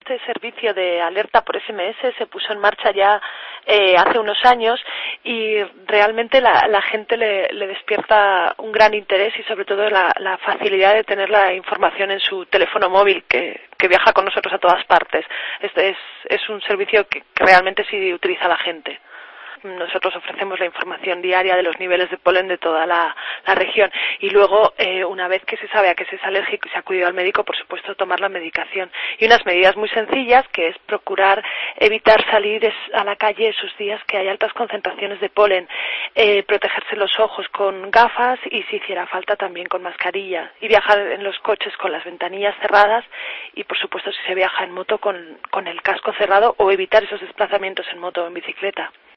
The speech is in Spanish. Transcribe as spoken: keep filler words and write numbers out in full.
Este servicio de alerta por S M S se puso en marcha ya eh, hace unos años y realmente la, la gente le, le despierta un gran interés y sobre todo la, la facilidad de tener la información en su teléfono móvil que, que viaja con nosotros a todas partes. Este es, es un servicio que, que realmente sí utiliza la gente. Nosotros ofrecemos la información diaria de los niveles de polen de toda la, la región y luego, eh, una vez que se sabe a qué se es alérgico y se ha acudido al médico, por supuesto, tomar la medicación. Y unas medidas muy sencillas, que es procurar evitar salir a la calle esos días que hay altas concentraciones de polen, eh, protegerse los ojos con gafas y, si hiciera falta, también con mascarilla. Y viajar en los coches con las ventanillas cerradas y, por supuesto, si se viaja en moto, con, con el casco cerrado o evitar esos desplazamientos en moto o en bicicleta.